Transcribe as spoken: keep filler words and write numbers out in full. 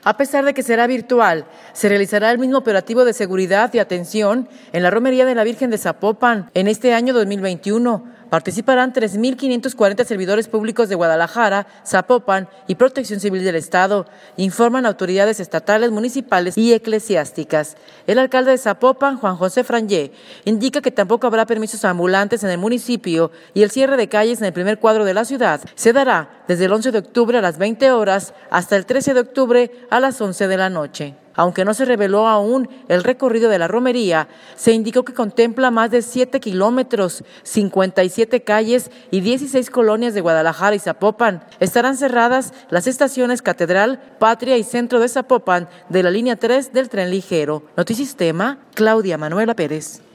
A pesar de que será virtual, se realizará el mismo operativo de seguridad y atención en la romería de la Virgen de Zapopan en este año dos mil veintiuno. Participarán tres mil quinientos cuarenta servidores públicos de Guadalajara, Zapopan y Protección Civil del Estado, informan autoridades estatales, municipales y eclesiásticas. El alcalde de Zapopan, Juan José Frangé, indica que tampoco habrá permisos ambulantes en el municipio y el cierre de calles en el primer cuadro de la ciudad se dará desde el once de octubre a las veinte horas hasta el trece de octubre a las once de la noche. Aunque no se reveló aún el recorrido de la romería, se indicó que contempla más de siete kilómetros, cincuenta y siete calles y dieciséis colonias de Guadalajara y Zapopan. Estarán cerradas las estaciones Catedral, Patria y Centro de Zapopan de la línea tres del tren ligero. Notisistema, Claudia Manuela Pérez.